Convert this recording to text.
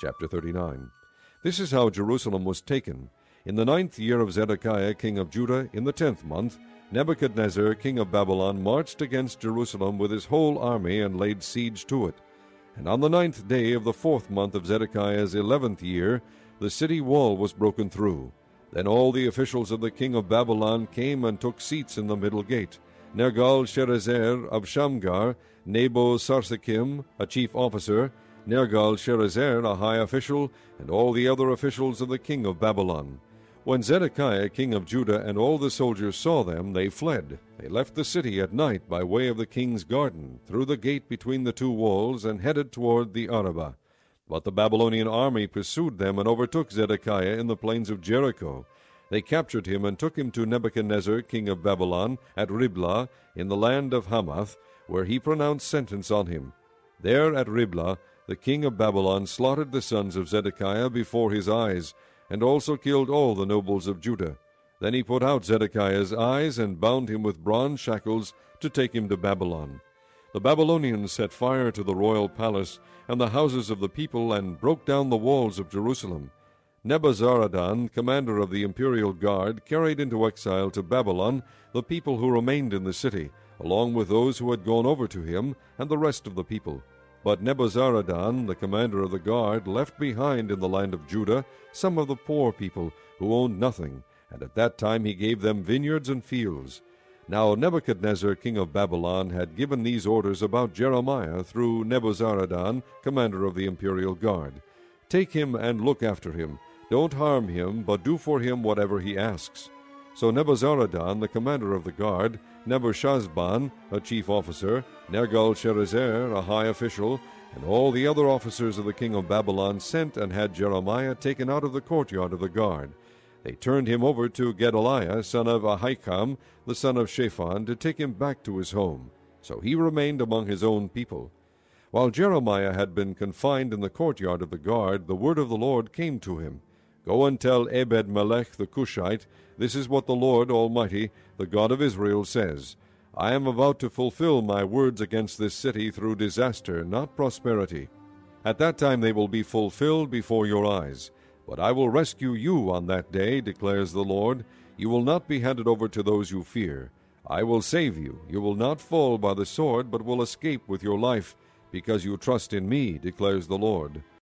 Chapter 39. This is how Jerusalem was taken. In the 9th year of Zedekiah king of Judah, in the 10th month, Nebuchadnezzar king of Babylon marched against Jerusalem with his whole army and laid siege to it. And on the 9th day of the 4th month of Zedekiah's 11th year, the city wall was broken through. Then all the officials of the king of Babylon came and took seats in the middle gate. Nergal-Sharezer of Shamgar, Nebo-Sarsekim, a chief officer, Nergal-Sharezer, a high official, and all the other officials of the king of Babylon. When Zedekiah king of Judah and all the soldiers saw them, they fled. They left the city at night by way of the king's garden, through the gate between the two walls, and headed toward the Arabah. But the Babylonian army pursued them and overtook Zedekiah in the plains of Jericho. They captured him and took him to Nebuchadnezzar king of Babylon at Riblah in the land of Hamath, where he pronounced sentence on him. There at Riblah the king of Babylon slaughtered the sons of Zedekiah before his eyes, and also killed all the nobles of Judah. Then he put out Zedekiah's eyes and bound him with bronze shackles to take him to Babylon. The Babylonians set fire to the royal palace and the houses of the people and broke down the walls of Jerusalem. Nebuzaradan, commander of the imperial guard, carried into exile to Babylon the people who remained in the city, along with those who had gone over to him and the rest of the people. But Nebuzaradan, the commander of the guard, left behind in the land of Judah some of the poor people who owned nothing, and at that time he gave them vineyards and fields. Now Nebuchadnezzar king of Babylon had given these orders about Jeremiah through Nebuzaradan, commander of the imperial guard. Take him and look after him. Don't harm him, but do for him whatever he asks. So Nebuzaradan, the commander of the guard, Nebushazban, a chief officer, Nergal-Sharezer, a high official, and all the other officers of the king of Babylon sent and had Jeremiah taken out of the courtyard of the guard. They turned him over to Gedaliah, son of Ahikam, the son of Shaphan, to take him back to his home. So he remained among his own people. While Jeremiah had been confined in the courtyard of the guard, the word of the Lord came to him. Go and tell Ebed-melech the Cushite, this is what the Lord Almighty, the God of Israel, says. I am about to fulfill my words against this city through disaster, not prosperity. At that time they will be fulfilled before your eyes. But I will rescue you on that day, declares the Lord. You will not be handed over to those you fear. I will save you. You will not fall by the sword, but will escape with your life, because you trust in me, declares the Lord.